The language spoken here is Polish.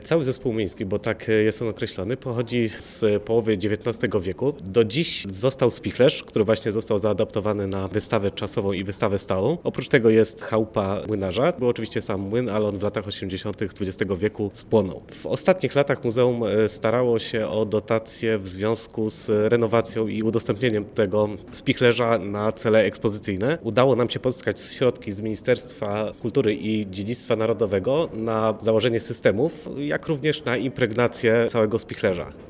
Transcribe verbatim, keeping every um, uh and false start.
Cały zespół miński, bo tak jest on określony, pochodzi z połowy dziewiętnastego wieku. Do dziś został spichlerz, który właśnie został zaadaptowany na wystawę czasową i wystawę stałą. Oprócz tego jest chałupa młynarza. Był oczywiście sam młyn, ale on w latach osiemdziesiątych dwudziestego wieku spłonął. W ostatnich latach muzeum starało się o dotacje w związku z renowacją i udostępnieniem tego spichlerza na cele ekspozycyjne. Udało nam się pozyskać środki z Ministerstwa Kultury i Dziedzictwa Narodowego na założenie systemów, jak również na impregnację całego spichlerza.